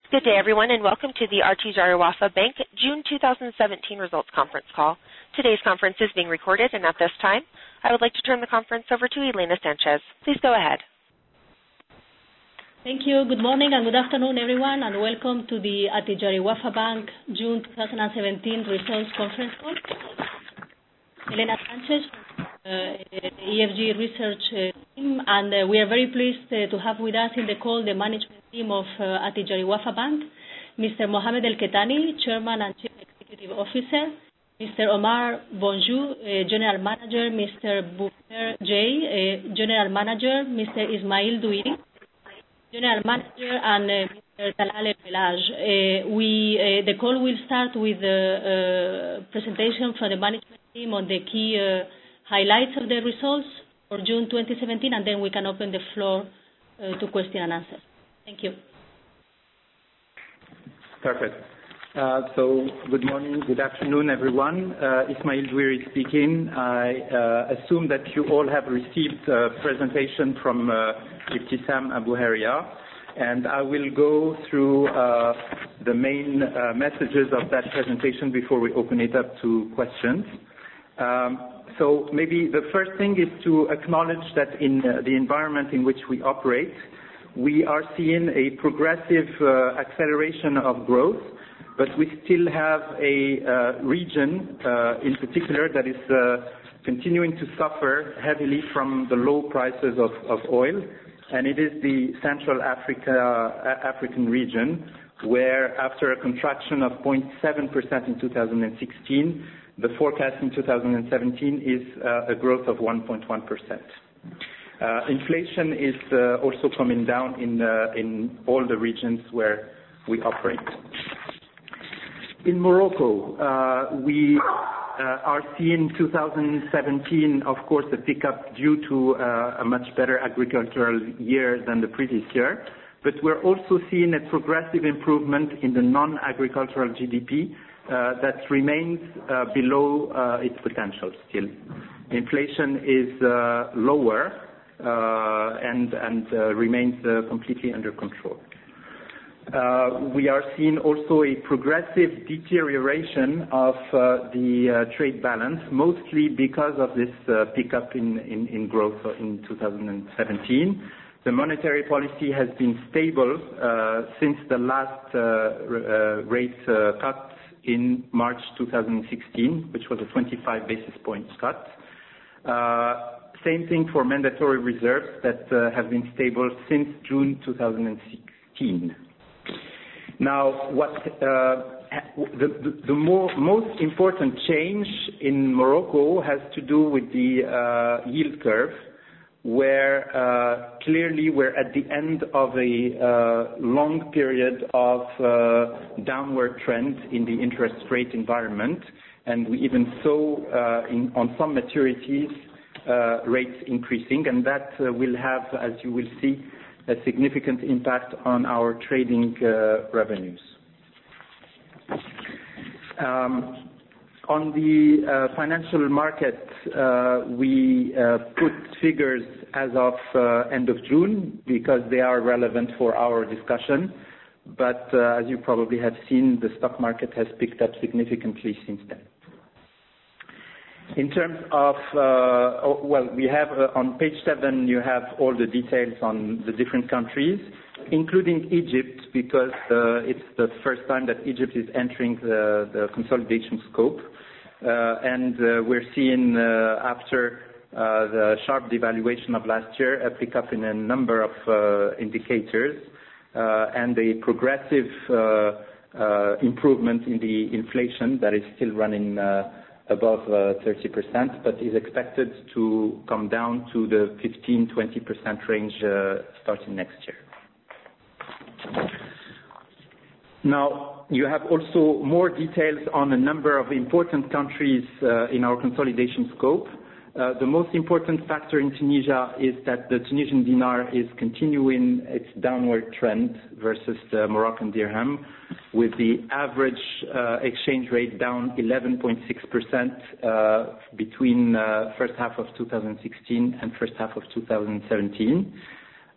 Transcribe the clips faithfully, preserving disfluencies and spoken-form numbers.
Good day, everyone, and welcome to the Attijari Wafa Bank June two thousand seventeen Results Conference Call. Today's conference is being recorded, and at this time, I would like to turn the conference over to Elena Sanchez. Please go ahead. Thank you. Good morning and good afternoon, everyone, and welcome to the Attijari Wafa Bank June two thousand seventeen Results Conference Call. Elena Sanchez from uh, E F G Research uh, team, and uh, we are very pleased uh, to have with us in the call the management team of uh, Attijari Wafa Bank, Mister Mohamed El Kettani, Chairman and Chief Executive Officer, Mister Omar Bonjou, uh, General Manager, Mister Boufer Jay, uh, General Manager, Mister Ismail Douiri, General Manager, and uh, Mister Talal El Pelaj. Uh, we, uh, the call will start with a uh, presentation from the management team on the key uh, highlights of the results for June twenty seventeen, and then we can open the floor uh, to question and answer. Thank you. Perfect. Uh, so, good morning, good afternoon, everyone. Uh, Ismail Douiri speaking. I uh, assume that you all have received a presentation from uh, Ibtissam Abu Haria, and I will go through uh, the main uh, messages of that presentation before we open it up to questions. Um, so, maybe the first thing is to acknowledge that in uh, the environment in which we operate, we are seeing a progressive uh, acceleration of growth, but we still have a uh, region uh, in particular that is uh, continuing to suffer heavily from the low prices of, of oil, and it is the Central Africa, uh, African region, where after a contraction of zero point seven percent in two thousand sixteen, the forecast in two thousand seventeen is uh, a growth of one point one percent. Uh, inflation is uh, also coming down in, uh, in all the regions where we operate. In Morocco, uh, we uh, are seeing two thousand seventeen, of course, a pickup due to uh, a much better agricultural year than the previous year, but we're also seeing a progressive improvement in the non-agricultural G D P uh, that remains uh, below uh, its potential still. Inflation is uh, lower, Uh, and, and uh, remains uh, completely under control. Uh, we are seeing also a progressive deterioration of uh, the uh, trade balance, mostly because of this uh, pickup in, in, in growth in two thousand seventeen. The monetary policy has been stable uh, since the last uh, uh, rate uh, cut in March two thousand sixteen, which was a twenty-five basis points cut. Uh, Same thing for mandatory reserves that uh, have been stable since June two thousand sixteen. Now, what uh, the, the, the more, most important change in Morocco has to do with the uh, yield curve, where uh, clearly we're at the end of a uh, long period of uh, downward trend in the interest rate environment, and we even saw uh, in, on some maturities Uh, rates increasing, and that uh, will have, as you will see, a significant impact on our trading uh, revenues. Um, on the uh, financial market, uh, we uh, put figures as of uh, end of June because they are relevant for our discussion, but uh, as you probably have seen, the stock market has picked up significantly since then. In terms of, uh, oh, well, we have uh, on page seven, you have all the details on the different countries, including Egypt, because uh, it's the first time that Egypt is entering the, the consolidation scope. Uh, and uh, we're seeing, uh, after uh, the sharp devaluation of last year, a pickup in a number of uh, indicators uh, and a progressive uh, uh, improvement in the inflation that is still running uh, above uh, thirty percent, but is expected to come down to the fifteen to twenty percent range uh, starting next year. Now, you have also more details on a number of important countries uh, in our consolidation scope. Uh, the most important factor in Tunisia is that the Tunisian dinar is continuing its downward trend versus the Moroccan dirham, with the average uh, exchange rate down eleven point six percent uh, between uh, first half of two thousand sixteen and first half of two thousand seventeen.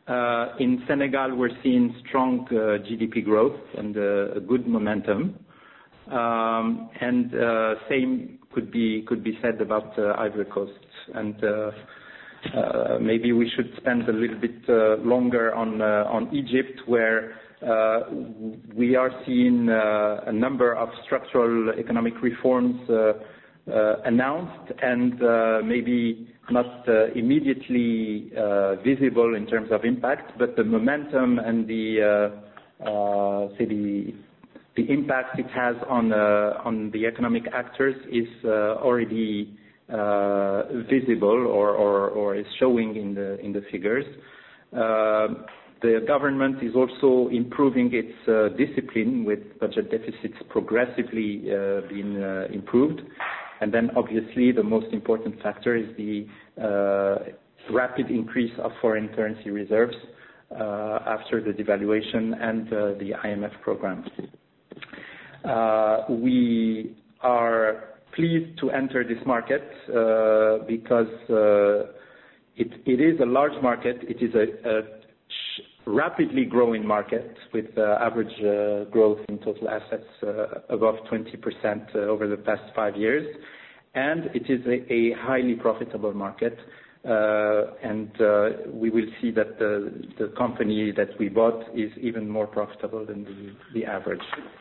Uh, in Senegal, we're seeing strong uh, G D P growth and uh, a good momentum. Um, and uh, same could be could be said about uh, Ivory Coast. And uh, uh, maybe we should spend a little bit uh, longer on uh, on Egypt, where uh, we are seeing uh, a number of structural economic reforms uh, uh, announced and uh, maybe not uh, immediately uh, visible in terms of impact, but the momentum and the uh, uh, say the the impact it has on uh, on the economic actors is uh, already uh, visible or, or or is showing in the in the figures. Uh, the government is also improving its uh, discipline, with budget deficits progressively uh, being uh, improved. And then obviously the most important factor is the uh, rapid increase of foreign currency reserves uh, after the devaluation and uh, the I M F program. Uh, we are pleased to enter this market uh, because uh, it, it is a large market. It is a, a rapidly growing market with uh, average uh, growth in total assets uh, above twenty percent uh, over the past five years. And it is a, a highly profitable market. Uh, and uh, we will see that the, the company that we bought is even more profitable than the, the average.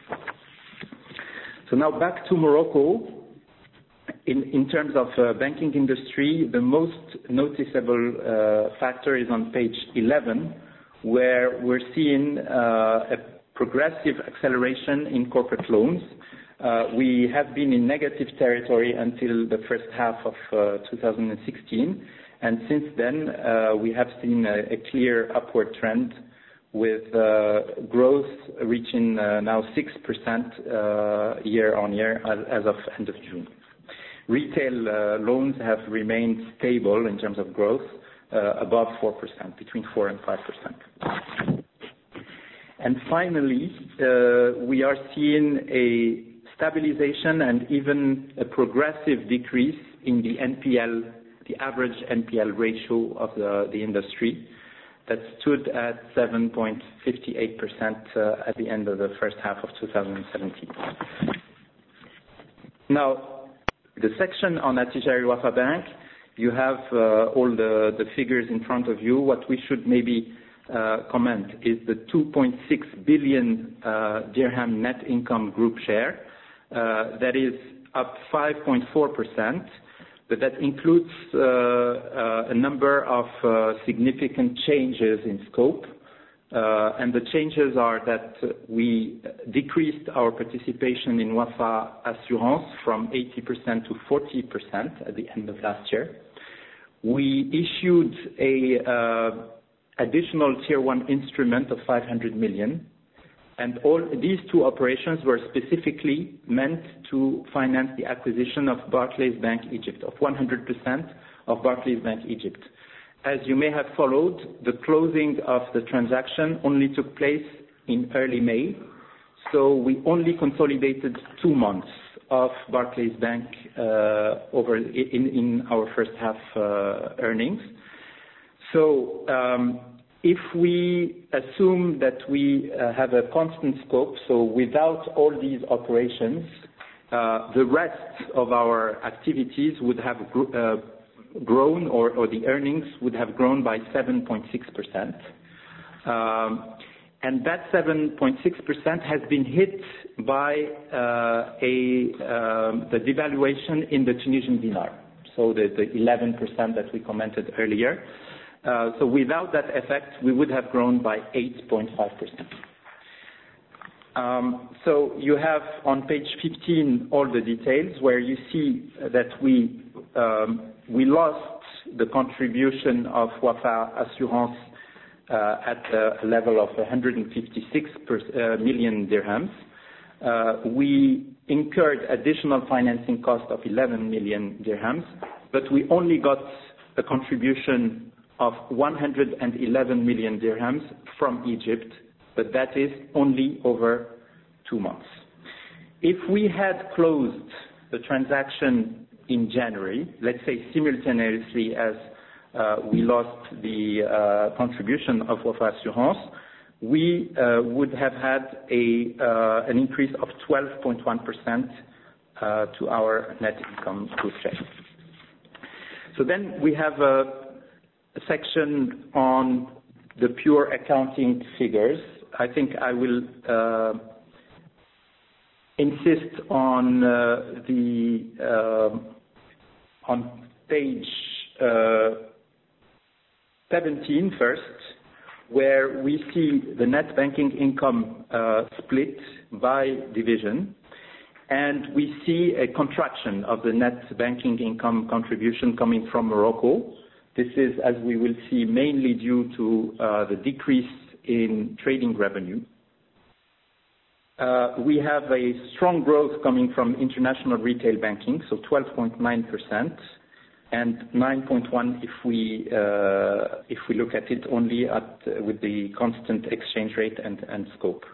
So now back to Morocco. In, in terms of uh, banking industry, the most noticeable uh, factor is on page eleven, where we're seeing uh, a progressive acceleration in corporate loans. Uh, we have been in negative territory until the first half of uh, two thousand sixteen, and since then uh, we have seen a, a clear upward trend, with uh, growth reaching uh, now six percent uh, year on year as, as of end of June. Retail uh, loans have remained stable in terms of growth, uh, above four percent, between four and five percent. And finally, uh, we are seeing a stabilization and even a progressive decrease in the N P L, the average N P L ratio of the, the industry, that stood at seven point five eight percent uh, at the end of the first half of two thousand seventeen. Now, the section on Attijari Wafa Bank, you have uh, all the, the figures in front of you. What we should maybe uh, comment is the two point six billion uh, dirham net income group share. Uh, that is up five point four percent, but that includes uh, uh, a number of uh, significant changes in scope. Uh, and the changes are that we decreased our participation in Wafa Assurance from eighty percent to forty percent at the end of last year. We issued a uh, additional tier one instrument of five hundred million. And all these two operations were specifically meant to finance the acquisition of Barclays Bank Egypt, of one hundred percent of Barclays Bank Egypt. As you may have followed, the closing of the transaction only took place in early May, so we only consolidated two months of Barclays Bank uh, over in, in our first half uh, earnings. So um, if we assume that we uh, have a constant scope, so without all these operations, uh, the rest of our activities would have gr- uh, grown, or, or the earnings would have grown by seven point six percent. Um, and that seven point six percent has been hit by uh, a, um, the devaluation in the Tunisian dinar, so the, the eleven percent that we commented earlier. Uh, so without that effect, we would have grown by eight point five percent. Um, so you have on page fifteen all the details, where you see that we um, we lost the contribution of Wafa Assurance uh, at a level of one hundred fifty-six per, uh, million dirhams. Uh, we incurred additional financing cost of eleven million dirhams, but we only got a contribution of one hundred eleven million dirhams from Egypt, but that is only over two months. If we had closed the transaction in January, let's say simultaneously as uh, we lost the uh, contribution of Wafa Assurance, we uh, would have had a, uh, an increase of twelve point one percent uh, to our net income group share. So then we have a, a section on the pure accounting figures. I think I will uh, insist on uh, the uh, on page uh, seventeen first, where we see the net banking income uh, split by division, and we see a contraction of the net banking income contribution coming from Morocco. This is, as we will see, mainly due to uh, the decrease in trading revenue. Uh, we have a strong growth coming from international retail banking, so twelve point nine percent, and nine point one if we uh, if we look at it only at uh, with the constant exchange rate and, and scope.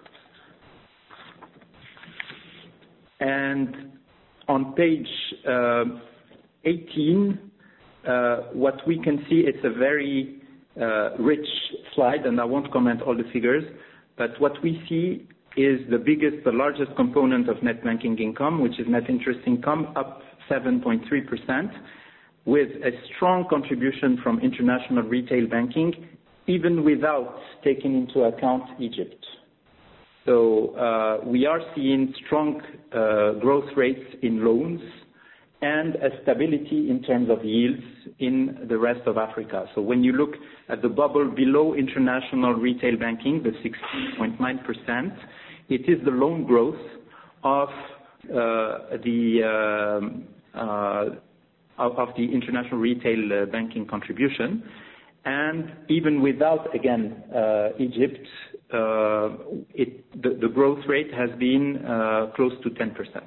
And on page uh, eighteen, uh, what we can see, it's a very uh, rich slide, and I won't comment all the figures, but what we see is the biggest, the largest component of net banking income, which is net interest income, up seven point three percent, with a strong contribution from international retail banking, even without taking into account Egypt. So uh, we are seeing strong uh, growth rates in loans and a stability in terms of yields in the rest of Africa. So when you look at the bubble below international retail banking, the sixteen point nine percent, it is the loan growth of uh, the um, uh, of the international retail uh, banking contribution. And even without, again, uh, Egypt, uh, it, the, the growth rate has been uh, close to ten percent.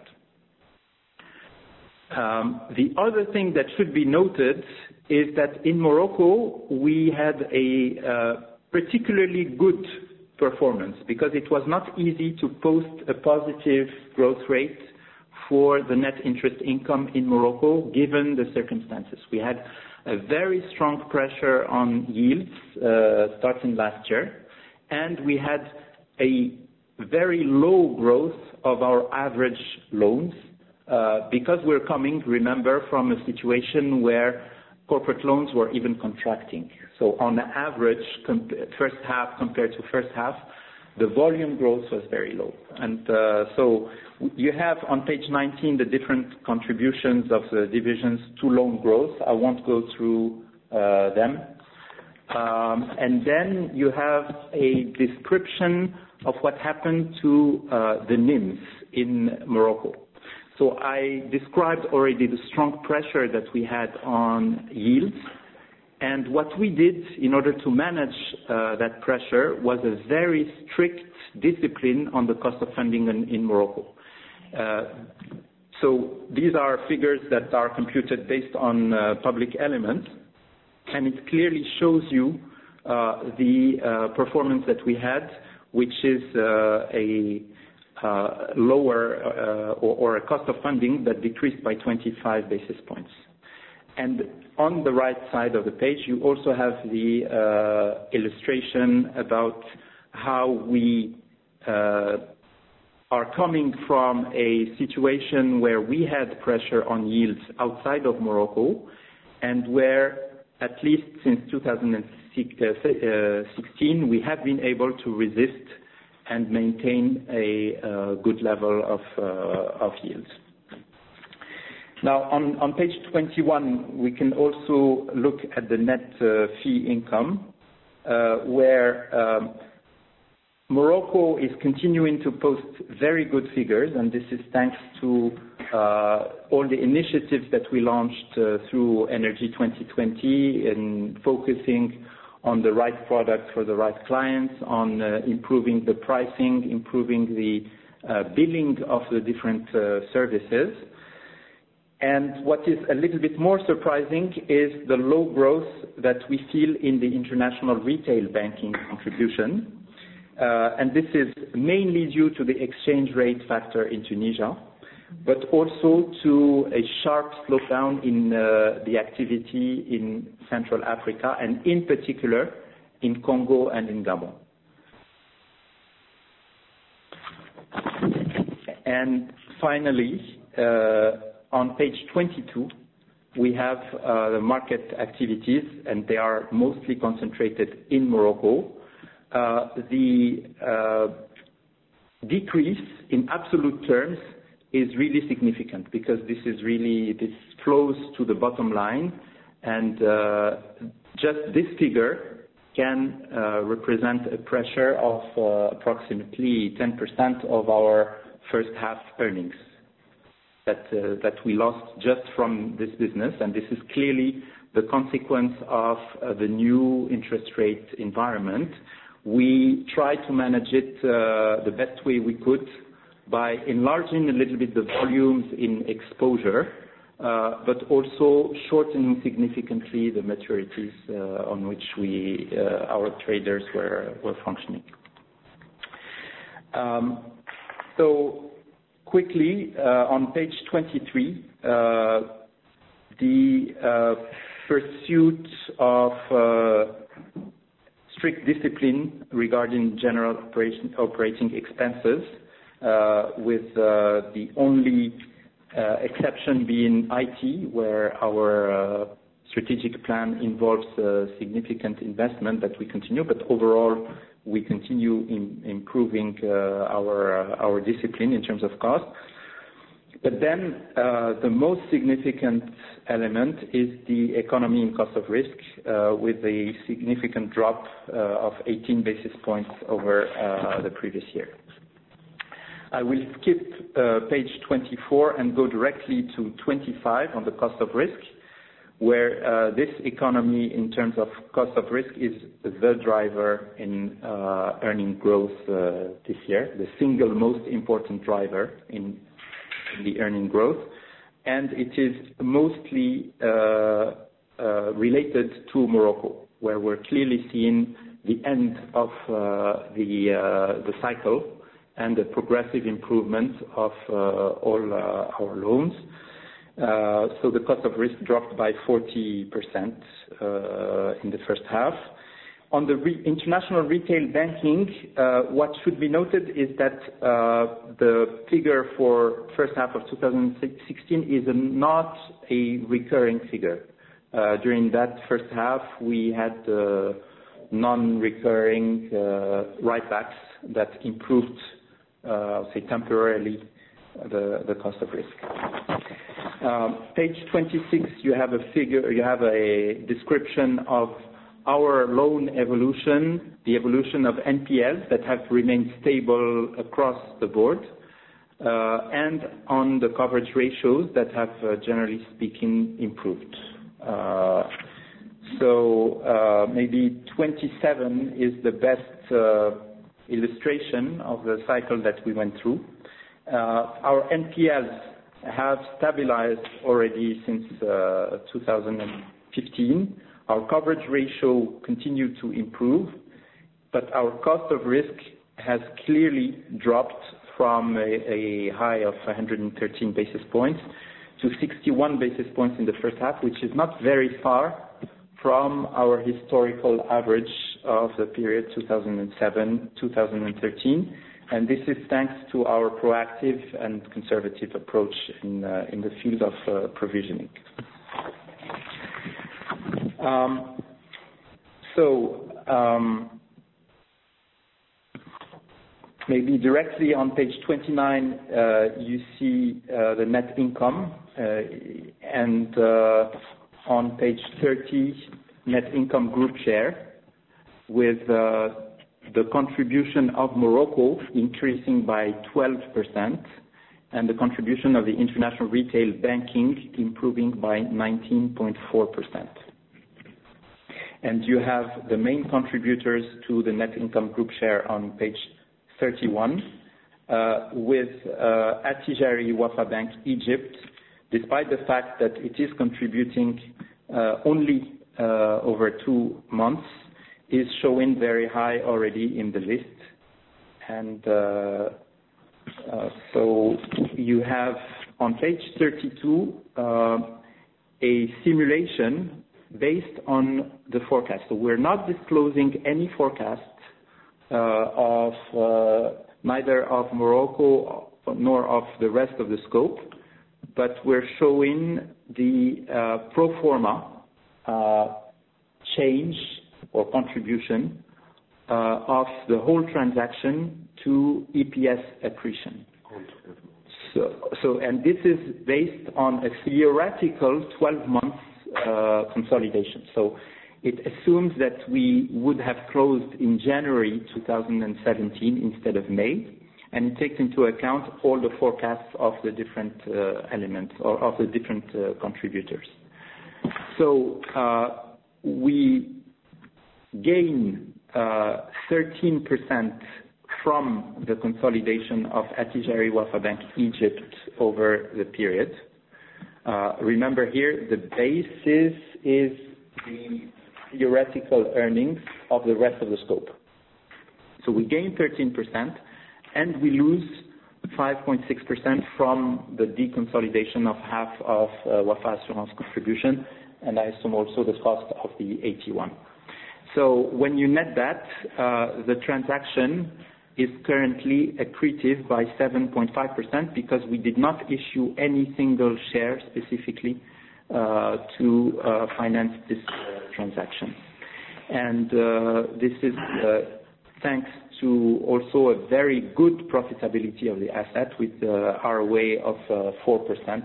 Um, the other thing that should be noted is that in Morocco, we had a uh, particularly good performance, because it was not easy to post a positive growth rate for the net interest income in Morocco, given the circumstances. We had a very strong pressure on yields uh, starting last year, and we had a very low growth of our average loans, uh, because we're coming, remember, from a situation where corporate loans were even contracting. So on average, comp- first half compared to first half, the volume growth was very low. And uh, so you have on page nineteen the different contributions of the divisions to loan growth. I won't go through uh, them. Um, and then you have a description of what happened to uh, the N I Ms in Morocco. So I described already the strong pressure that we had on yields. And what we did in order to manage uh, that pressure was a very strict discipline on the cost of funding in, in Morocco. Uh, so these are figures that are computed based on uh, public elements, and it clearly shows you uh, the uh, performance that we had, which is uh, a uh, lower uh, or, or a cost of funding that decreased by twenty-five basis points. And on the right side of the page, you also have the uh, illustration about how we uh, are coming from a situation where we had pressure on yields outside of Morocco, and where, at least since two thousand sixteen, we have been able to resist and maintain a uh, good level of, uh, of yields. Now, on, on page twenty-one, we can also look at the net uh, fee income, uh, where um, Morocco is continuing to post very good figures, and this is thanks to uh, all the initiatives that we launched uh, through Energy twenty twenty, in focusing on the right product for the right clients, on uh, improving the pricing, improving the uh, billing of the different uh, services. And what is a little bit more surprising is the low growth that we feel in the international retail banking contribution. Uh, and this is mainly due to the exchange rate factor in Tunisia, but also to a sharp slowdown in uh, the activity in Central Africa, and in particular in Congo and in Gabon. And finally, uh, on page twenty-two, we have uh, the market activities, and they are mostly concentrated in Morocco. Uh, the uh, decrease in absolute terms is really significant, because this is really, this flows to the bottom line, and uh, just this figure can uh, represent a pressure of uh, approximately ten percent of our first half earnings that uh, that we lost just from this business, and this is clearly the consequence of uh, the new interest rate environment. We try to manage it uh, the best way we could by enlarging a little bit the volumes in exposure, uh, but also shortening significantly the maturities uh, on which we, uh, our traders were, were functioning. Um, so quickly, uh, on page twenty-three, uh, the uh, pursuit of uh, strict discipline regarding general operation, operating expenses, uh, with uh, the only uh, exception being I T, where our uh, strategic plan involves uh, significant investment that we continue, but overall we continue in improving uh, our uh, our discipline in terms of cost. But then uh, the most significant element is the economy in cost of risk, uh, with a significant drop uh, of eighteen basis points over uh, the previous year. I will skip uh, page twenty-four and go directly to twenty-five on the cost of risk, where uh, this economy in terms of cost of risk is the driver in uh, earning growth uh, this year, the single most important driver in the earning growth, and it is mostly uh, uh, related to Morocco, where we're clearly seeing the end of uh, the uh, the cycle and the progressive improvement of uh, all uh, our loans. Uh, so the cost of risk dropped by forty percent uh, in the first half. On the re- international retail banking, uh, what should be noted is that uh, the figure for first half of two thousand sixteen is a, not a recurring figure. Uh, during that first half, we had uh, non-recurring uh, write-backs that improved, uh, say, temporarily the, the cost of risk. Um, page twenty-six, you have a figure, you have a description of our loan evolution, the evolution of N P Ls that have remained stable across the board, uh, and on the coverage ratios that have, uh, generally speaking, improved. Uh, so uh, maybe twenty-seven is the best uh, illustration of the cycle that we went through. Uh, our N P Ls have stabilized already since uh, two thousand fifteen. Our coverage ratio continued to improve, but our cost of risk has clearly dropped from a, a high of one hundred thirteen basis points to sixty-one basis points in the first half, which is not very far from our historical average of the period two thousand seven to two thousand thirteen. And this is thanks to our proactive and conservative approach in, uh, in the field of uh, provisioning. Um, so, um, maybe directly on page twenty-nine, uh, you see uh, the net income, uh, and uh, on page thirty, net income group share, with uh, the contribution of Morocco increasing by twelve percent, and the contribution of the international retail banking improving by nineteen point four percent. And you have the main contributors to the net income group share on page thirty-one, uh, with uh, Attijari Wafa Bank Egypt, despite the fact that it is contributing uh, only uh, over two months, is showing very high already in the list. And uh, uh, so you have on page thirty-two uh, a simulation based on the forecast. So we're not disclosing any forecast uh, of uh, neither of Morocco nor of the rest of the scope, but we're showing the uh, pro forma uh, change or contribution uh, of the whole transaction to E P S accretion. So, so, and this is based on a theoretical twelve month uh, consolidation. So it assumes that we would have closed in January two thousand seventeen instead of May, and it takes into account all the forecasts of the different uh, elements or of the different uh, contributors. So uh, we gain uh, thirteen percent from the consolidation of Attijari Wafa Bank Egypt over the period. Uh, remember here, the basis is the theoretical earnings of the rest of the scope. So we gain thirteen percent and we lose five point six percent from the deconsolidation of half of uh, Wafa Assurance contribution, and I assume also the cost of the A T one. So when you net that, uh, the transaction is currently accretive by seven point five percent because we did not issue any single share specifically uh, to uh, finance this uh, transaction. And uh, this is uh, thanks to also a very good profitability of the asset with uh, R O A of uh, four percent.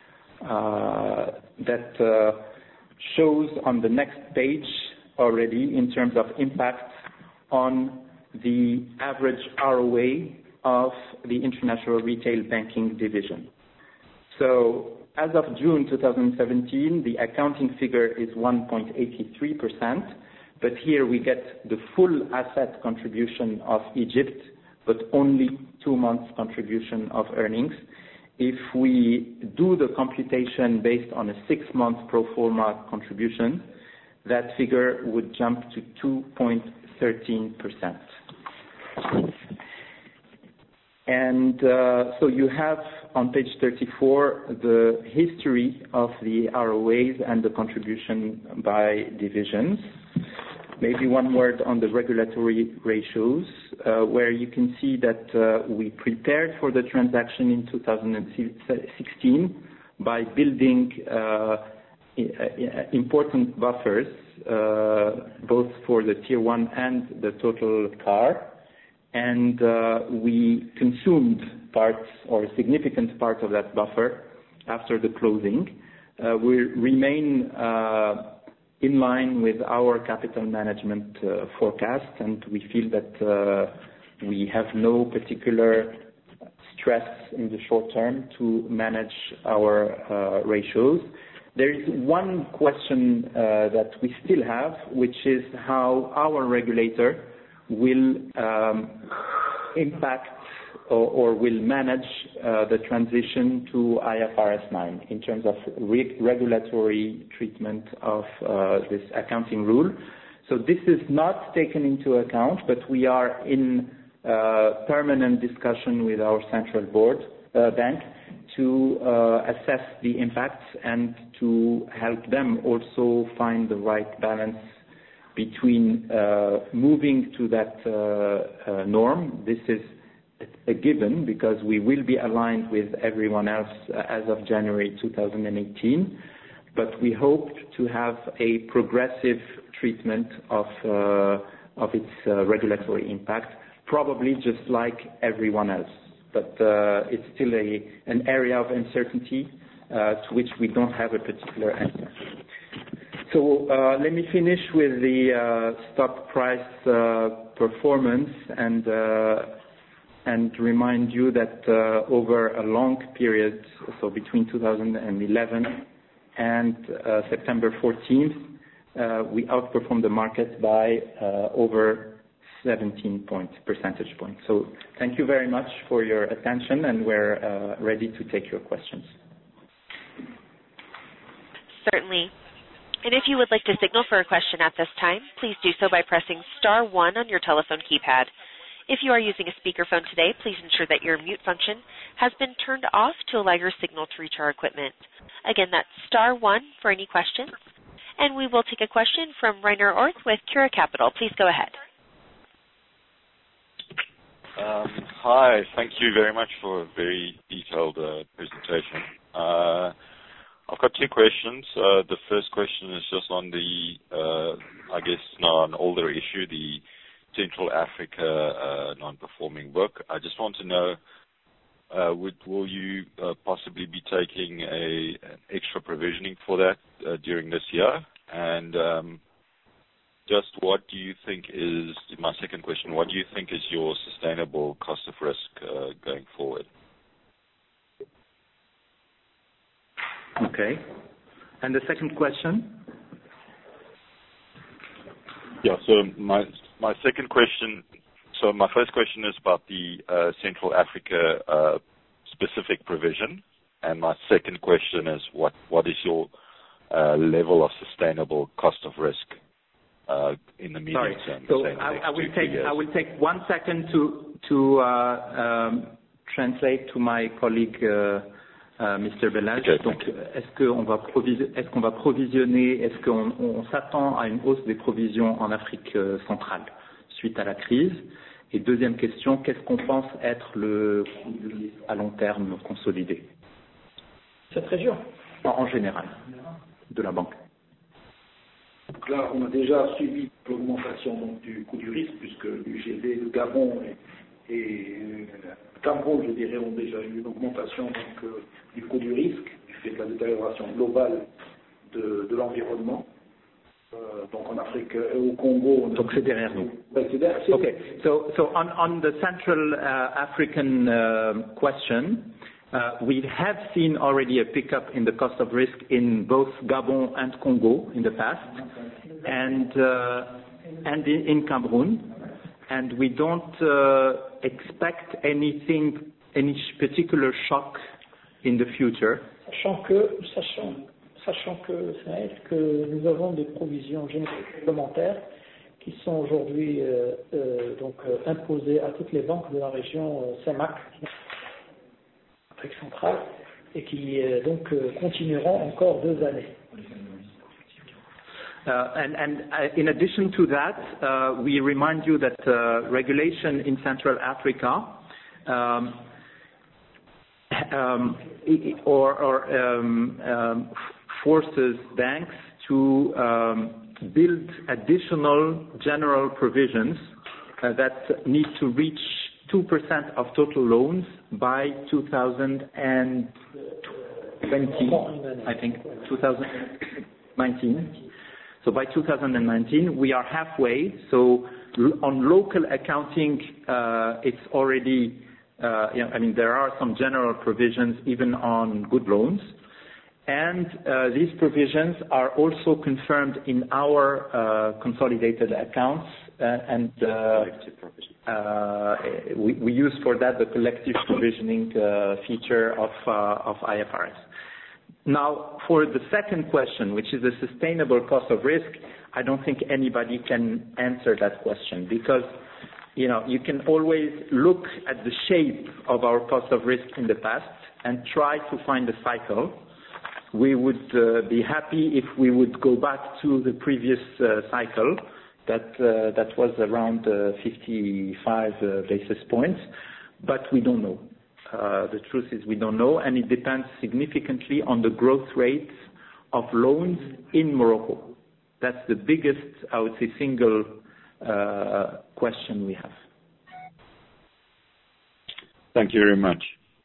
Uh, that uh, shows on the next page already in terms of impact on the average R O A of the International Retail Banking Division. So as of June two thousand seventeen, the accounting figure is one point eight three percent, but here we get the full asset contribution of Egypt, but only two months contribution of earnings. If we do the computation based on a six-month pro forma contribution, that figure would jump to two point one three percent. And uh, so you have on page thirty-four the history of the R O As and the contribution by divisions. Maybe one word on the regulatory ratios, uh, where you can see that uh, we prepared for the transaction in two thousand sixteen by building uh, important buffers, uh, both for the tier one and the total C A R. And uh, we consumed parts or a significant part of that buffer after the closing. Uh, we remain uh, in line with our capital management uh, forecast, and we feel that uh, we have no particular stress in the short term to manage our uh, ratios. There is one question uh, that we still have, which is how our regulator will um, impact or, or will manage uh, the transition to I F R S nine in terms of re- regulatory treatment of uh, this accounting rule. So this is not taken into account, but we are in uh, permanent discussion with our central board uh, bank to uh, assess the impacts and to help them also find the right balance between uh, moving to that uh, uh, norm. This is a given because we will be aligned with everyone else uh, as of January two thousand eighteen, but we hope to have a progressive treatment of, uh, of its uh, regulatory impact, probably just like everyone else. But uh, it's still a, an area of uncertainty uh, to which we don't have a particular answer. So uh, let me finish with the uh, stock price uh, performance and uh, and remind you that uh, over a long period, so between two thousand eleven and uh, September fourteenth, uh, we outperformed the market by uh, over seventeen point percentage points. So thank you very much for your attention, and we're uh, ready to take your questions. Certainly. And if you would like to signal for a question at this time, please do so by pressing star one on your telephone keypad. If you are using a speakerphone today, please ensure that your mute function has been turned off to allow your signal to reach our equipment. Again, that's star one for any questions. And we will take a question from Rainer Orth with Cura Capital. Please go ahead. Um, hi, thank you very much for a very detailed uh, presentation. Uh, I've got two questions. Uh, the first question is just on the, uh, I guess now an older issue, the Central Africa uh, non-performing book. I just want to know, uh, would, will you uh, possibly be taking a, an extra provisioning for that uh, during this year? And um, just what do you think is, my second question, what do you think is your sustainable cost of risk uh, going forward? Okay. And the second question? Yeah, so my my second question, so my first question is about the uh, Central Africa uh, specific provision. And my second question is what, what is your uh, level of sustainable cost of risk uh, in the medium Sorry. term? So I, I will take I will take one second to to uh, um, translate to my colleague uh, uh, Mister Bellage. Okay, Donc, est-ce qu'on va provisionner, est-ce qu'on va provisionner, est-ce qu'on on s'attend à une hausse des provisions en Afrique euh, centrale suite à la crise? Et deuxième question, qu'est-ce qu'on pense être le à long terme consolidé? Cette région En, en général, de la banque. Donc là, on a déjà suivi l'augmentation donc, du coût du risque, puisque l'U G D, le Gabon et, et euh, Cameroun, je dirais, ont déjà eu une augmentation donc, euh, du coût du risque, du fait de la détérioration globale de, de l'environnement. Euh, donc en Afrique et au Congo. Donc c'est derrière nous. Ouais, c'est derrière, c'est Okay, so so on on the Central uh, African uh, question. Uh, we have seen already a pickup in the cost of risk in both Gabon and Congo in the past, and uh, and in, in Cameroon, and we don't uh, expect anything, any particular shock in the future. Sachant que, sachant, sachant que, que nous avons des provisions générales complémentaires qui sont aujourd'hui euh, euh, donc euh, imposées à toutes les banques de la région euh, C E M A C. Centrale et qui euh, donc euh, continueront encore deux années. Uh, and and uh, in addition to that, uh, we remind you that uh, regulation in Central Africa um, um, or, or um, um, forces banks to um, build additional general provisions uh, that need to reach two percent of total loans by two thousand twenty, I think, two thousand nineteen. So by two thousand nineteen, we are halfway. So on local accounting, uh, it's already, uh, you know, I mean, there are some general provisions even on good loans. And uh, these provisions are also confirmed in our uh, consolidated accounts, uh, and uh, uh, we, we use for that the collective provisioning uh, feature of, uh, of I F R S. Now, for the second question, which is the sustainable cost of risk, I don't think anybody can answer that question because, you know, you can always look at the shape of our cost of risk in the past and try to find a cycle. We would uh, be happy if we would go back to the previous uh, cycle that uh, that was around uh, fifty-five uh, basis points, but we don't know. Uh, the truth is we don't know, and it depends significantly on the growth rates of loans in Morocco. That's the biggest, I would say, single uh, question we have. Thank you very much.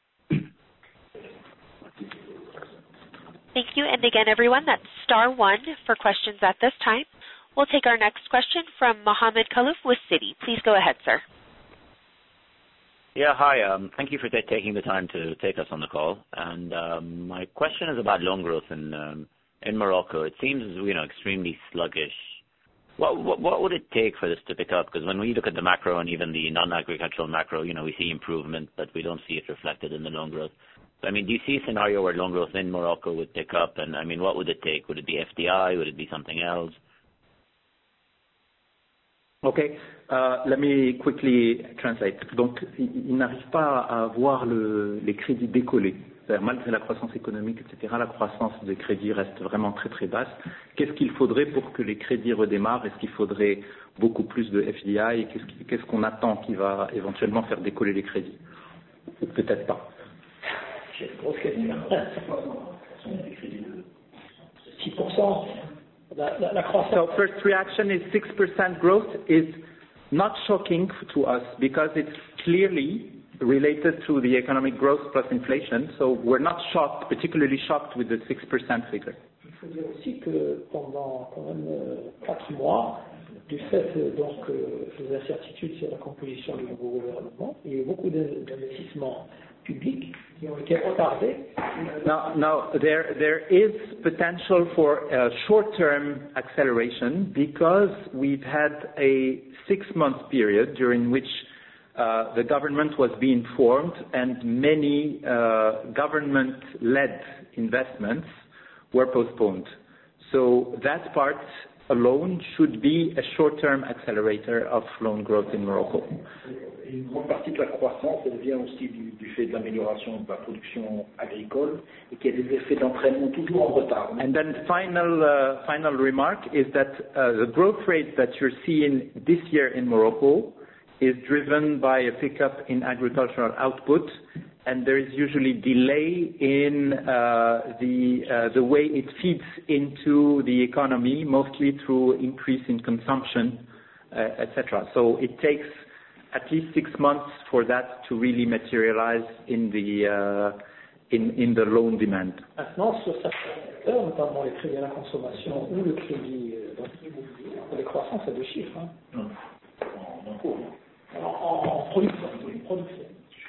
Thank you. And again, everyone, that's star one for questions at this time. We'll take our next question from Mohammed Khalif with Citi. Please go ahead, sir. Yeah, hi. Um, thank you for t- taking the time to take us on the call. And um, my question is about loan growth in um, in Morocco. It seems, you know, extremely sluggish. What, what what would it take for this to pick up? Because when we look at the macro and even the non-agricultural macro, you know, we see improvement, but we don't see it reflected in the loan growth. So, I mean, do you see a scenario where loan growth in Morocco would pick up? And, I mean, what would it take? Would it be F D I? Would it be something else? Okay. Uh, let me quickly translate. Donc, il n'arrive pas à voir le, les crédits décoller. Malgré la croissance économique, et cetera, la croissance des crédits reste vraiment très très basse. Qu'est-ce qu'il faudrait pour que les crédits redémarrent? Est-ce qu'il faudrait beaucoup plus de F D I? Et qu'est-ce, qu'est-ce qu'on attend qui va éventuellement faire décoller les crédits? Ou peut-être pas. C'est une grosse question. six pour cent. La, la, la croissance. So first reaction is six percent growth is not shocking to us because it's clearly related to the economic growth plus inflation. So we're not shocked, particularly shocked with the six percent figure. Il faut dire aussi que pendant quand même quatre mois, du fait donc des incertitudes sur la composition du nouveau gouvernement, il y a eu beaucoup d'investissements publics qui ont été retardés. Now, now there there is potential for a short-term acceleration because we've had a six-month period during which Uh, the government was being formed and many uh, government-led investments were postponed. So that part alone should be a short-term accelerator of loan growth in Morocco. Une grande partie de la croissance, elle vient aussi du, du fait de l'amélioration de la production agricole et qui a des effets d'entraînement toujours en retard. And then final, uh, final remark is that uh, the growth rate that you're seeing this year in Morocco is driven by a pickup in agricultural output, and there is usually delay in uh, the uh, the way it feeds into the economy, mostly through increase in consumption, uh, et cetera. So it takes at least six months for that to really materialize in the uh, in in the loan demand. Maintenant, sur certains secteurs, notamment les crédits à la consommation ou le crédit dans l'immobilier, les croissances à deux chiffres. Hein. Non. En, en cours. En, en production, production.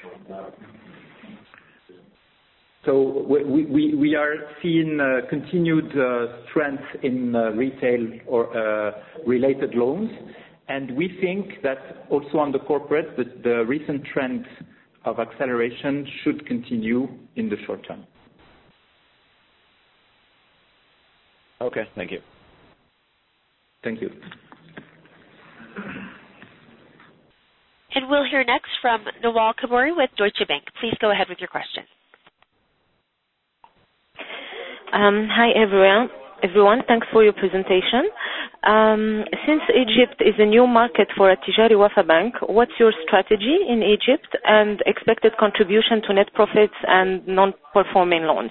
So we, we, we are seeing uh, continued uh, strength in uh, retail or uh, related loans, and we think that also on the corporate, the, the recent trend of acceleration should continue in the short term. Okay, thank you. Thank you. And we'll hear next from Nawal Kabouri with Deutsche Bank. Please go ahead with your question. Um, hi, everyone. Everyone, thanks for your presentation. Um, since Egypt is a new market for Attijari Wafa Bank, what's your strategy in Egypt and expected contribution to net profits and non-performing loans?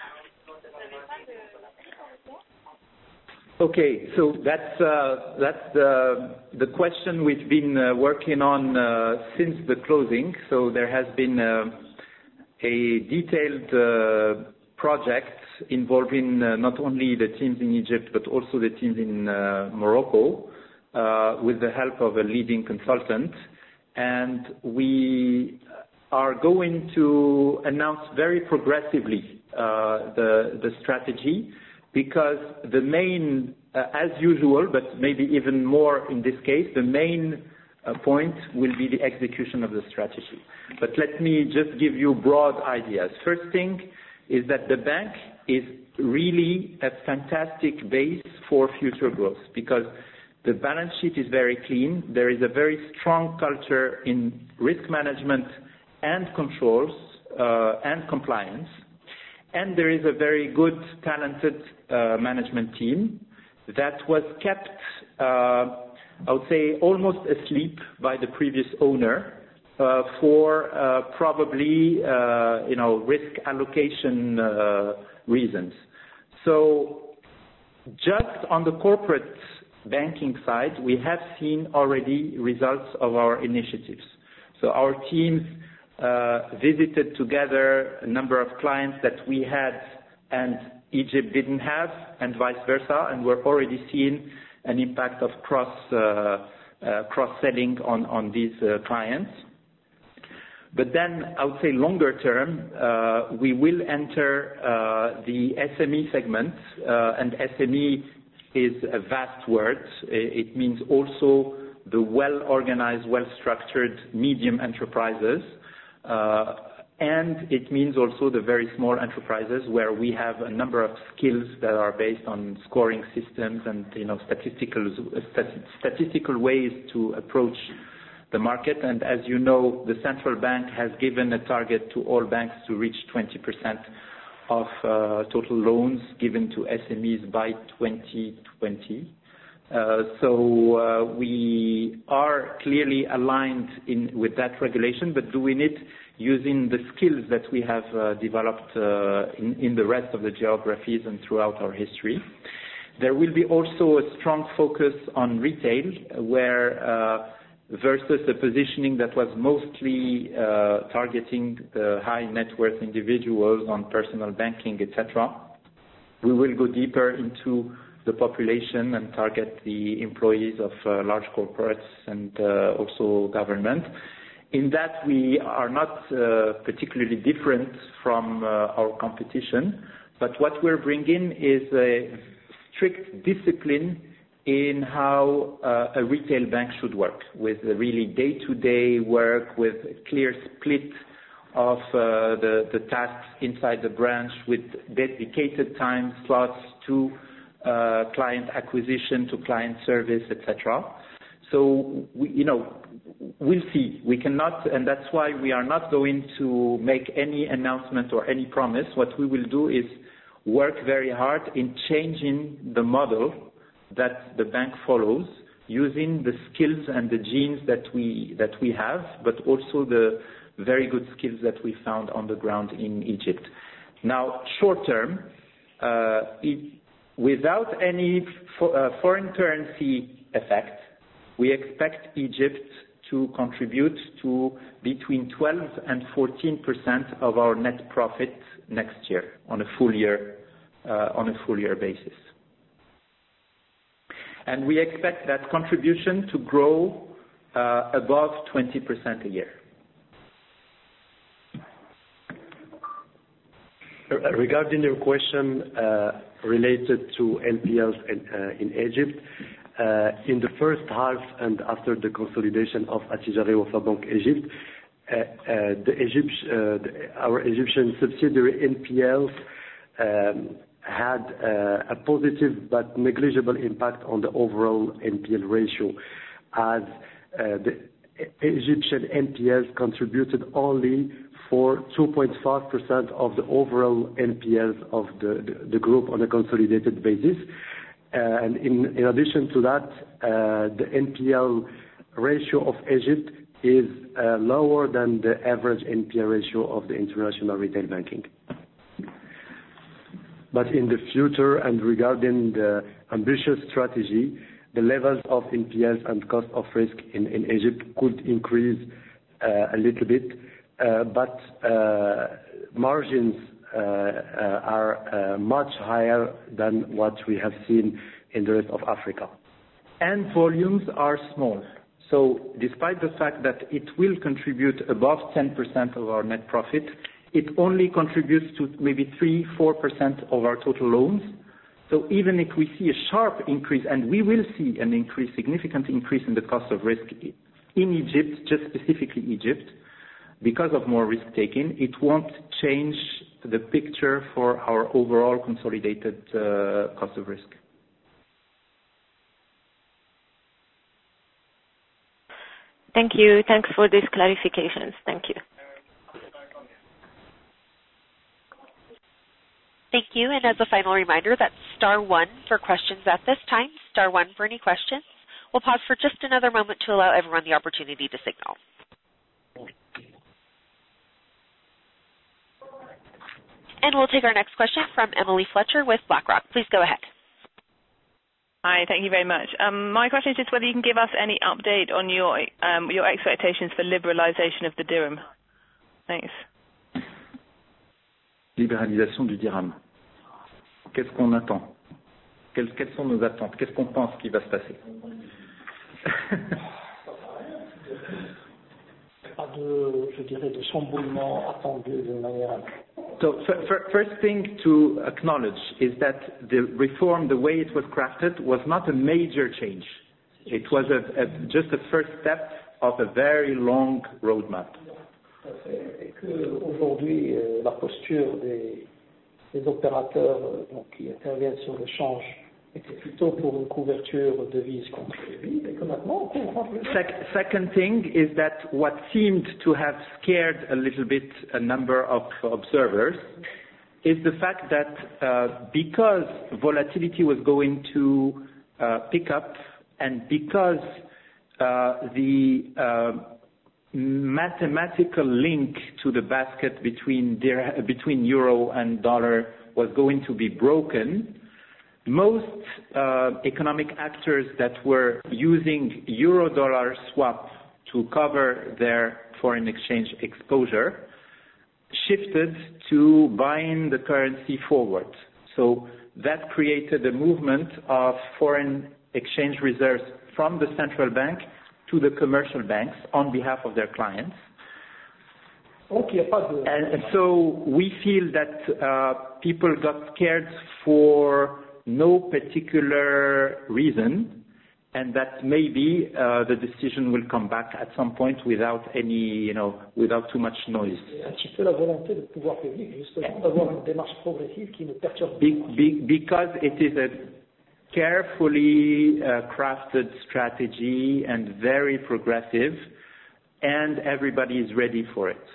Okay, so that's uh, that's the the question we've been uh, working on uh, since the closing. So there has been uh, a detailed uh, project involving uh, not only the teams in Egypt but also the teams in uh, Morocco, uh, with the help of a leading consultant, and we are going to announce very progressively uh, the the strategy. Because the main, uh, as usual, but maybe even more in this case, the main uh, point will be the execution of the strategy. But let me just give you broad ideas. First thing is that the bank is really a fantastic base for future growth because the balance sheet is very clean. There is a very strong culture in risk management and controls uh, and compliance. And there is a very good, talented uh, management team that was kept, uh, I would say, almost asleep by the previous owner uh, for uh, probably, uh, you know, risk allocation uh, reasons. So just on the corporate banking side, we have seen already results of our initiatives. So our teams Uh, visited together a number of clients that we had and Egypt didn't have, and vice versa, and we're already seeing an impact of cross uh, uh, cross-selling on, on these uh, clients. But then I would say longer term, uh, we will enter uh, the S M E segment, uh, and S M E is a vast word. It means also the well-organized, well-structured medium enterprises. Uh, And it means also the very small enterprises where we have a number of skills that are based on scoring systems and, you know, statistical, statistical ways to approach the market. And as you know, the central bank has given a target to all banks to reach twenty percent of uh, total loans given to S M Es by twenty twenty. Uh, so uh, we are clearly aligned in, with that regulation, but doing it using the skills that we have uh, developed uh, in, in the rest of the geographies and throughout our history. There will be also a strong focus on retail, where uh, versus a positioning that was mostly uh, targeting the high net worth individuals on personal banking, et cetera, we will go deeper into the population and target the employees of uh, large corporates and uh, also government. In that, we are not uh, particularly different from uh, our competition, but what we're bringing is a strict discipline in how uh, a retail bank should work, with a really day-to-day work, with a clear split of uh, the, the tasks inside the branch, with dedicated time slots to uh, client acquisition, to client service, et cetera. So, we, you know, we'll see. We cannot, and that's why we are not going to make any announcement or any promise. What we will do is work very hard in changing the model that the bank follows, using the skills and the genes that we that we have, but also the very good skills that we found on the ground in Egypt. Now, short term, uh, it, without any fo- uh, foreign currency effect, we expect Egypt to contribute to between twelve and fourteen percent of our net profit next year on a full year uh, on a full year basis. And we expect that contribution to grow uh, above twenty percent a year. Regarding your question uh, related to N P Ls in, uh, in Egypt, uh, in the first half and after the consolidation of Attijari Wafa Bank Egypt, uh, uh, the Egypt, uh, the, our Egyptian subsidiary N P Ls um, had uh, a positive but negligible impact on the overall N P L ratio, as uh, the Egyptian N P Ls contributed only for two point five percent of the overall N P Ls of the, the, the group on a consolidated basis. Uh, and in, in addition to that, uh, the N P L ratio of Egypt is uh, lower than the average N P L ratio of the international retail banking. But in the future, and regarding the ambitious strategy, the levels of N P Ls and cost of risk in, in Egypt could increase uh, a little bit, uh, but uh, margins uh, uh, are uh, much higher than what we have seen in the rest of Africa. And volumes are small. So despite the fact that it will contribute above ten percent of our net profit, it only contributes to maybe three, four percent of our total loans. So even if we see a sharp increase, and we will see an increase, significant increase in the cost of risk in Egypt, just specifically Egypt, because of more risk taking, it won't change the picture for our overall consolidated uh, cost of risk. Thank you. Thanks for these clarifications. Thank you. Thank you. And as a final reminder, that's star one for questions at this time, star one for any questions. We'll pause for just another moment to allow everyone the opportunity to signal. And we'll take our next question from Emily Fletcher with BlackRock. Please go ahead. Hi, thank you very much. Um, my question is just whether you can give us any update on your um, your expectations for liberalisation of the dirham. Thanks. Libéralisation du dirham. Qu'est-ce qu'on attend? Quelles, quelles sont nos attentes? Qu'est-ce qu'on pense qui va se passer? Pas de, je dirais, de chamboulement attendu de manière. So f- f- first thing to acknowledge is that the reform, the way it was crafted, was not a major change. It was a, a, just a first step of a very long roadmap. Tout à fait. Et qu'aujourd'hui, euh, la posture des, des opérateurs euh, donc, qui interviennent sur le change était plutôt pour une couverture de devise contre les devises, et que maintenant on couvre contre les devises. Second thing is that what seemed to have scared a little bit a number of observers is the fact that uh, because volatility was going to uh, pick up and because uh, the uh, mathematical link to the basket between, dir- between euro and dollar was going to be broken, most uh, economic actors that were using euro-dollar swap to cover their foreign exchange exposure shifted to buying the currency forward. So that created a movement of foreign exchange reserves from the central bank to the commercial banks on behalf of their clients. Okay, and so we feel that uh, people got scared for no particular reason, and that maybe uh, the decision will come back at some point without any, you know, without too much noise. Un petit peu la volonté de pouvoir public, justement, d'avoir une démarche progressive qui ne perturbe be, be, because it is a carefully uh, crafted strategy and very progressive, and everybody is ready for it.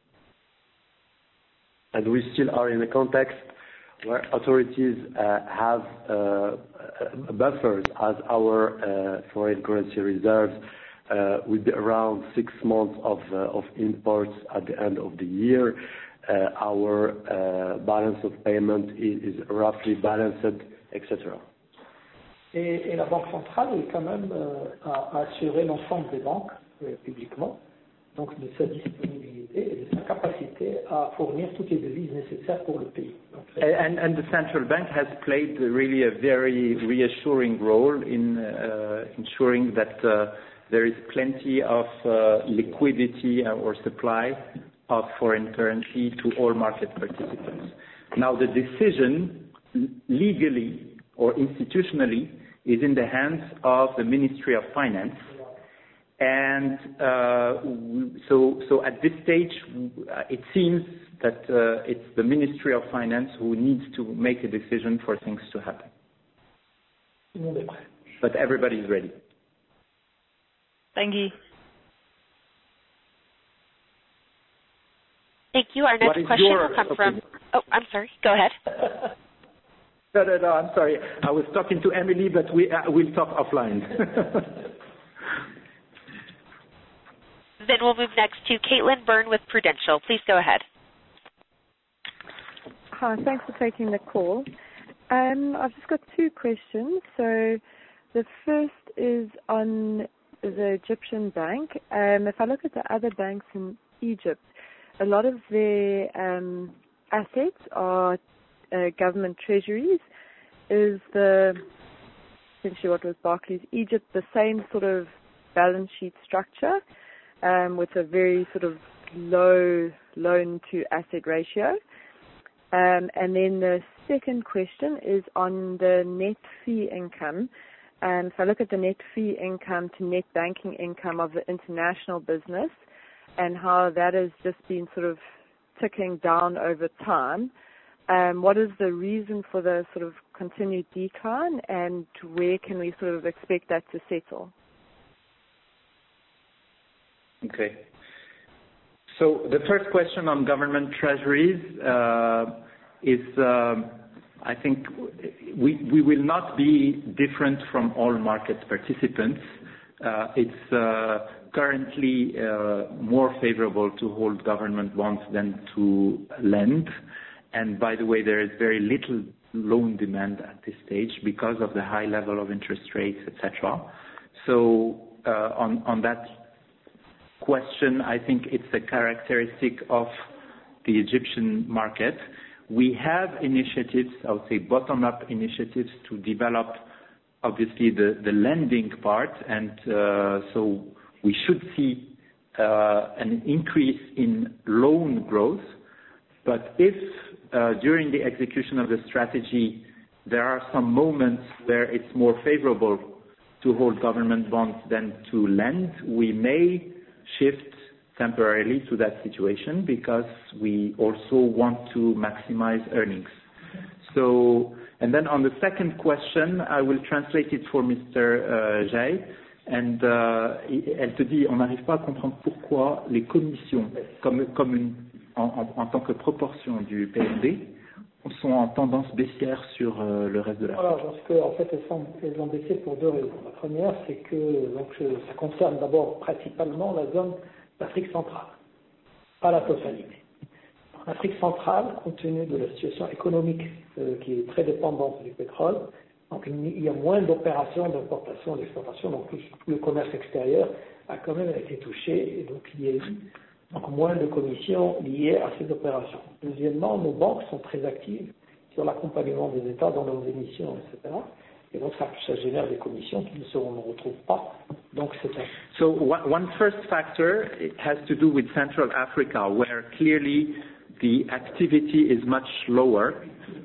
And we still are in a context where authorities uh, have uh, buffers, as our uh, foreign currency reserves uh, will be around six months of, uh, of imports at the end of the year. Uh, our uh, balance of payment is, is roughly balanced, et cetera. Et, et la Banque centrale est quand même euh, a, a assuré l'ensemble des banques euh, publiquement, donc de sa disponibilité et de sa capacité à fournir toutes les devises nécessaires pour le pays. Donc, and, and the central bank has played really a very reassuring role in uh, ensuring that uh, there is plenty of uh, liquidity or supply of foreign currency to all market participants. Now the decision legally or institutionally is in the hands of the Ministry of Finance. And uh, so, so at this stage, uh, it seems that uh, it's the Ministry of Finance who needs to make a decision for things to happen. But everybody is ready. Thank you. Thank you. Our next question will come from... Oh, I'm sorry. Go ahead. No, no, no, I'm sorry. I was talking to Emily, but we, uh, we'll talk offline. Then we'll move next to Caitlin Byrne with Prudential. Please go ahead. Hi, thanks for taking the call. Um, I've just got two questions. So the first is on the Egyptian bank. Um, if I look at the other banks in Egypt, a lot of their um, assets are uh, government treasuries. Is the, essentially what was Barclays Egypt, the same sort of balance sheet structure? Um, with a very sort of low loan to asset ratio. Um, and then the second question is on the net fee income. Um, so I look at the net fee income to net banking income of the international business and how that has just been sort of ticking down over time. Um, what is the reason for the sort of continued decline, and where can we sort of expect that to settle? Okay. So the first question on government treasuries uh, is, um, I think we, we will not be different from all market participants. Uh, it's uh, currently uh, more favorable to hold government bonds than to lend. And by the way, there is very little loan demand at this stage because of the high level of interest rates, et cetera. So uh, on, on that question, I think it's a characteristic of the Egyptian market. We have initiatives, I would say bottom-up initiatives, to develop obviously the, the lending part, and uh, so we should see uh, an increase in loan growth. But if uh, during the execution of the strategy there are some moments where it's more favorable to hold government bonds than to lend, we may shift temporarily to that situation because we also want to maximize earnings. So, and then on the second question, I will translate it for Mister Jay. And uh, elle te dit, on n'arrive pas à comprendre pourquoi les commissions, comme, comme une, en, en, en tant que proportion du P N B, sont en tendance baissière sur euh, le reste de l'Afrique. Voilà, parce qu'en fait, elles, sont, elles ont baissé pour deux raisons. La première, c'est que donc, ça concerne d'abord principalement la zone d'Afrique centrale, pas la totalité. En Afrique centrale, compte tenu de la situation économique euh, qui est très dépendante du pétrole, donc il y a moins d'opérations d'importation, d'exportation, donc tout, tout le commerce extérieur a quand même été touché, et donc il y a eu donc moins de commissions liées à ces opérations. Deuxièmement, nos banques sont très actives sur l'accompagnement des États dans leurs émissions, et cetera. Et donc ça, ça génère des commissions qui ne se retrouvent pas. Donc c'est un... So one first factor it has to do with Central Africa, where clearly the activity is much lower,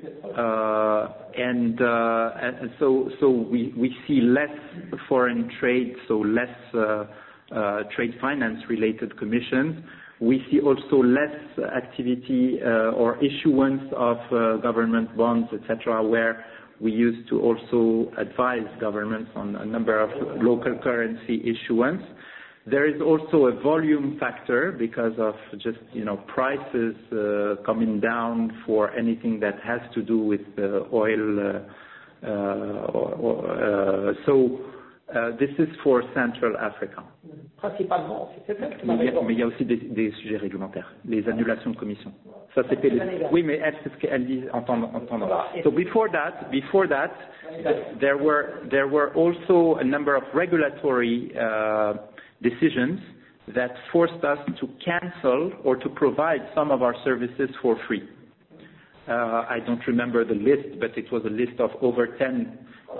uh, and, uh, and so so we we see less foreign trade, so less uh, uh, trade finance related commissions. We see also less activity uh, or issuance of uh, government bonds, et cetera, where we used to also advise governments on a number of local currency issuance. There is also a volume factor because of just, you know, prices uh, coming down for anything that has to do with uh, oil. Uh, uh, or, or, uh, so uh, this is for Central Africa. Principalement, c'est ça qui mais, il y a, mais il y a aussi des, des sujets réglementaires, les annulations de commission. Ça c'était les... Oui, mais elle, c'est ce qu'elle dit en temps, en temps normal. So before that, before that, there were there were also a number of regulatory uh, decisions that forced us to cancel or to provide some of our services for free. Uh, I don't remember the list, but it was a list of over ten,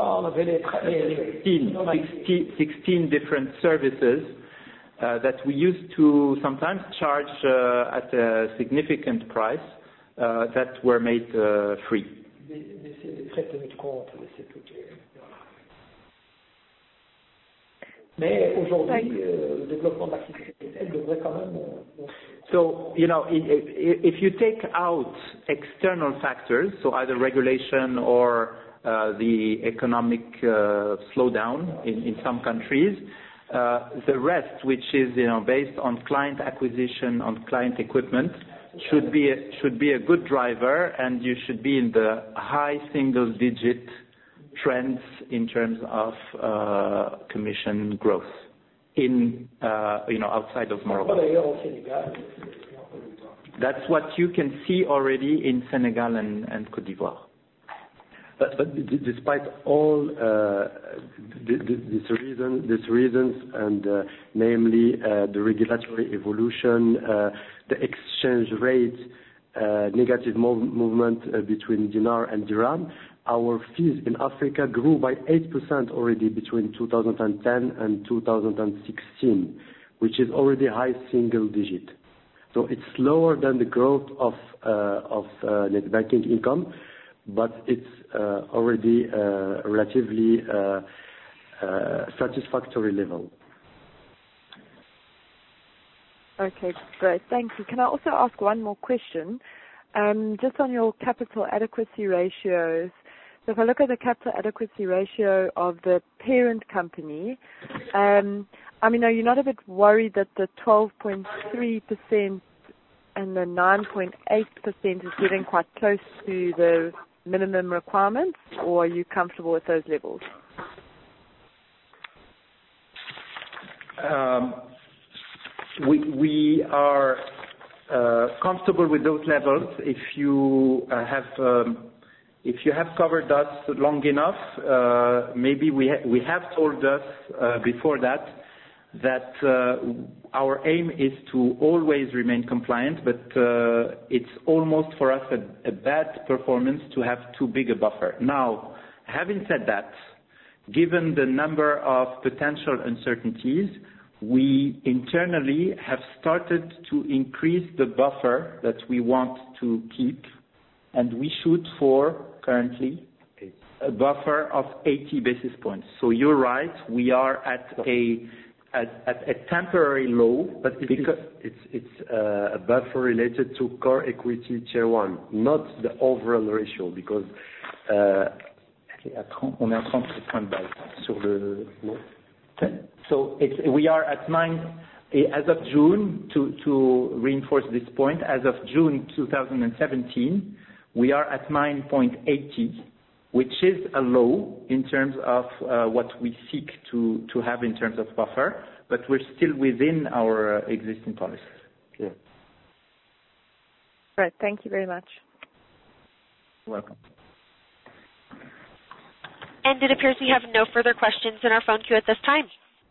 sixteen, sixteen, sixteen different services uh, that we used to sometimes charge uh, at a significant price uh, that were made uh, free. Mais aujourd'hui, euh, le développement de l'activité, elle devrait quand même. Euh, so, you know, if, if you take out external factors, so either regulation or uh, the economic uh, slowdown in, in some countries, uh, the rest, which is, you know, based on client acquisition, on client equipment, should be a, should be a good driver, and you should be in the high single-digit trends in terms of uh, commission growth in, uh, you know, outside of Morocco. That's what you can see already in Senegal and, and Côte d'Ivoire. But, but d- despite all uh, th- th- these reasons, these reasons, and uh, namely uh, the regulatory evolution, uh, the exchange rate, uh, negative mov- movement uh, between dinar and dirham, our fees in Africa grew by eight percent already between two thousand ten and two thousand sixteen, which is already high single digit. So it's slower than the growth of uh, of uh, net banking income, but it's uh, already uh, relatively uh, uh, satisfactory level. Okay, great. Thank you. Can I also ask one more question? Um, just on your capital adequacy ratios. So if I look at the capital adequacy ratio of the parent company, um, I mean, are you not a bit worried that the twelve point three percent and the nine point eight percent is getting quite close to the minimum requirements, or are you comfortable with those levels? Um, we, we are uh, comfortable with those levels. If you uh, have um, if you have covered us long enough, uh, maybe we ha- we have told us uh, before that that uh, our aim is to always remain compliant, but uh, it's almost for us a, a bad performance to have too big a buffer. Now, having said that, given the number of potential uncertainties, we internally have started to increase the buffer that we want to keep, and we shoot for currently a buffer of eighty basis points. So you're right, we are at a at, at a temporary low, but It because is, it's it's uh, a buffer related to core equity tier one, not the overall ratio, because uh, on est à trente points de base sur le. So it's, we are at nine as of June. To to reinforce this point, as of June two thousand seventeen, we are at nine point eight zero, which is a low in terms of uh, what we seek to, to have in terms of buffer, but we're still within our uh, existing policies. Yeah. Right. Thank you very much. You're welcome. And it appears we have no further questions in our phone queue at this time.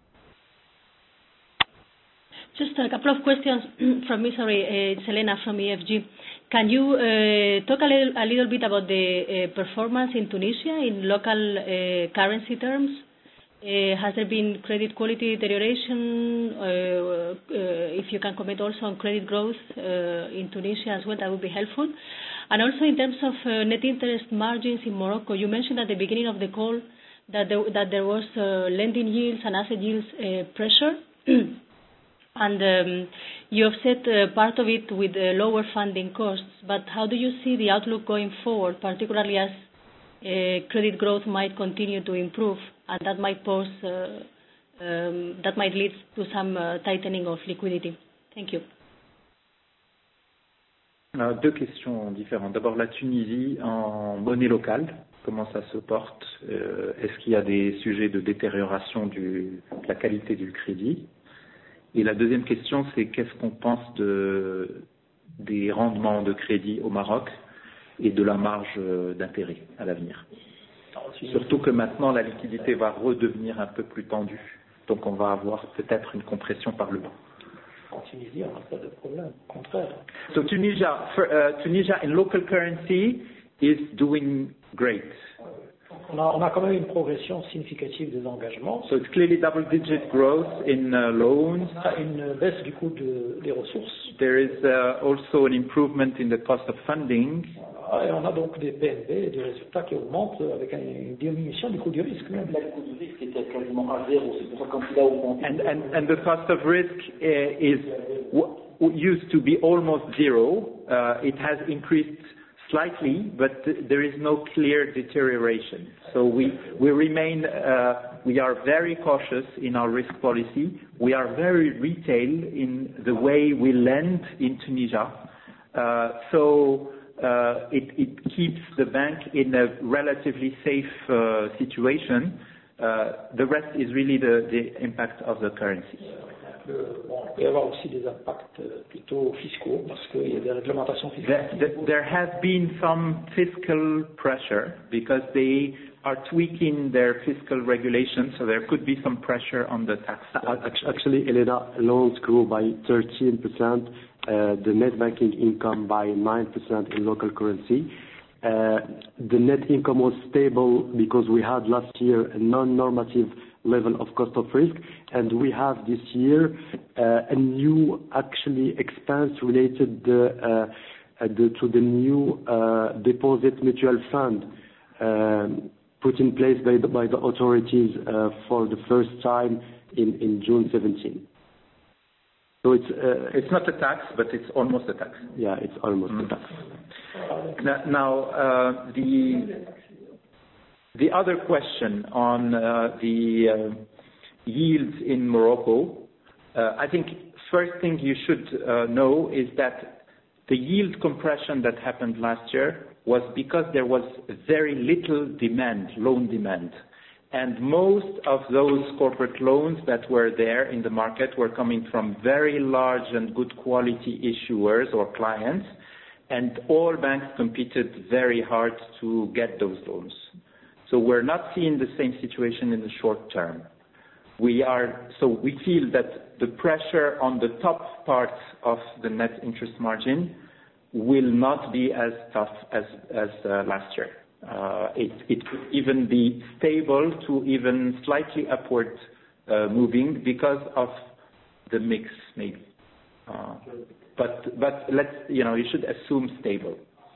Just a couple of questions from me. Sorry, uh, it's Elena from E F G. Can you uh, talk a little, a little bit about the uh, performance in Tunisia in local uh, currency terms? Uh, has there been credit quality deterioration? Uh, uh, if you can comment also on credit growth uh, in Tunisia as well, that would be helpful. And also in terms of uh, net interest margins in Morocco, you mentioned at the beginning of the call that there, that there was uh, lending yields and asset yields uh, pressure. And um, you have said uh, part of it with uh, lower funding costs, but how do you see the outlook going forward, particularly as uh, credit growth might continue to improve, and that might pose, uh, um, that might lead to some uh, tightening of liquidity? Thank you. Alors, deux questions différentes. D'abord, la Tunisie en monnaie locale, comment ça se porte? euh, Est-ce qu'il y a des sujets de détérioration du, de la qualité du crédit? Et la deuxième question, c'est qu'est-ce qu'on pense de, des rendements de crédit au Maroc et de la marge d'intérêt à l'avenir. Surtout que maintenant, la liquidité va redevenir un peu plus tendue. Donc, on va avoir peut-être une compression par le bas. En Tunisie, on n'a pas de problème, au contraire. So Tunisia, for, uh, Tunisia in local currency is doing great. On a, on a quand même une progression significative des engagements. So it's clearly double-digit growth in uh, loans. On a une baisse du coût de, des ressources. There is uh, also an improvement in the cost of funding. Et on a donc des P N B, des résultats qui augmentent avec une diminution du coût du risque. Même là, le coût du risque était quasiment à zéro. C'est pour ça quand il a augmenté. And, and, and the cost of risk uh, is w used to be almost zero. Uh, it has increased slightly, but th there is no clear deterioration. So we, we remain, uh, we are very cautious in our risk policy. We are very retail in the way we lend in Tunisia. Uh, so uh, it, it keeps the bank in a relatively safe uh, situation. Uh, the rest is really the, the impact of the currency. Bon, il peut y avoir aussi des impacts plutôt fiscaux parce qu'il y a des réglementations fiscales. There, there has been some fiscal pressure because they are tweaking their fiscal regulations, so there could be some pressure on the tax. Actually, Elena, loans grew by thirteen percent, uh, the net banking income by nine percent in local currency. Uh, the net income was stable because we had last year a non-normative level of cost of risk, and we have this year uh, a new actually expense related the, uh, uh, the, to the new uh, deposit mutual fund um, put in place by the, by the authorities uh, for the first time in, in June seventeenth. So it's uh, it's not a tax, but it's almost a tax. Yeah, it's almost mm. a tax. Now, now uh, the the other question on uh, the uh, yields in Morocco, uh, I think first thing you should uh, know is that the yield compression that happened last year was because there was very little demand, loan demand. And most of those corporate loans that were there in the market were coming from very large and good quality issuers or clients, and all banks competed very hard to get those loans. So we're not seeing the same situation in the short term. We are, so we feel that the pressure on the top part of the net interest margin will not be as tough as, as uh, last year. Uh, it, it could even be stable to even slightly upward uh, moving because of the mix, maybe. Uh, but but let's, you know, you should assume stable.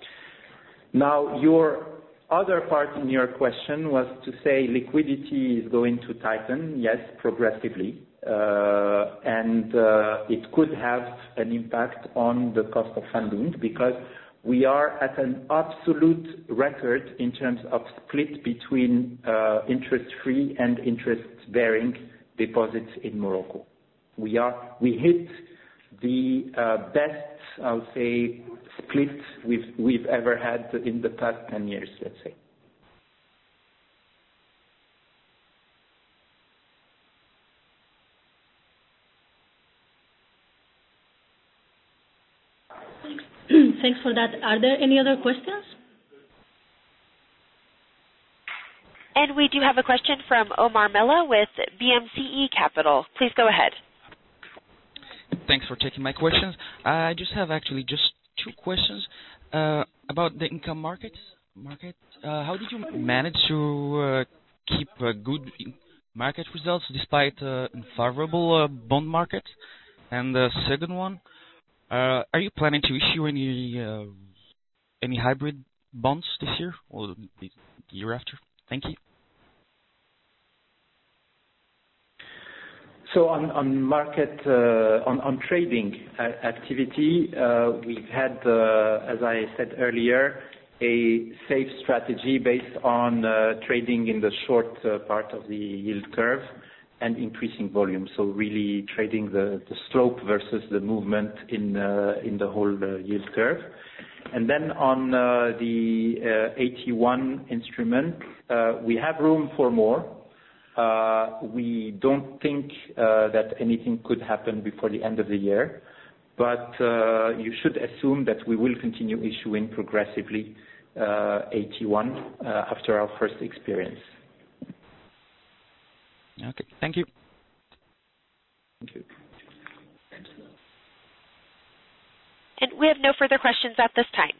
Now, your other part in your question was to say liquidity is going to tighten. Yes, progressively. Uh, and uh, it could have an impact on the cost of funding because we are at an absolute record in terms of split between uh, interest-free and interest-bearing deposits in Morocco. We are we hit the uh, best, I would say, split we've we've ever had in the past ten years, let's say. Thanks for that. Are there any other questions? And we do have a question from Omar Mella with B M C E Capital. Please go ahead. Thanks for taking my questions. I just have actually just two questions uh, about the income market. Market. Uh, how did you manage to uh, keep uh, good market results despite uh, unfavorable uh, bond market? And the second one, uh, are you planning to issue any uh, any hybrid bonds this year or the year after? Thank you. So on, on market, uh, on, on trading activity, uh, we've had, uh, as I said earlier, a safe strategy based on uh, trading in the short uh, part of the yield curve and increasing volume. So really trading the, the slope versus the movement in uh, in the whole uh, yield curve. And then on uh, the uh, A T one instrument, uh, we have room for more. Uh, we don't think uh, that anything could happen before the end of the year, but uh, you should assume that we will continue issuing progressively uh, A T one uh, after our first experience. Okay, thank you. Thank you. And we have no further questions at this time.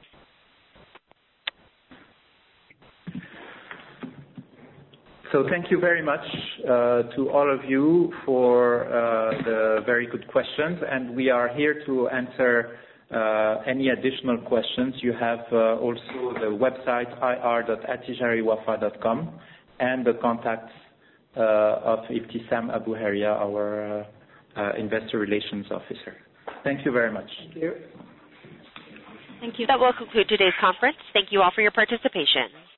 So thank you very much uh, to all of you for uh, the very good questions, and we are here to answer uh, any additional questions. You have uh, also the website i r dot atijari wafa dot com and the contacts uh, of Ibtisam Abu Haria, our uh, uh, investor relations officer. Thank you very much. Thank you. Thank you. That will conclude today's conference. Thank you all for your participation.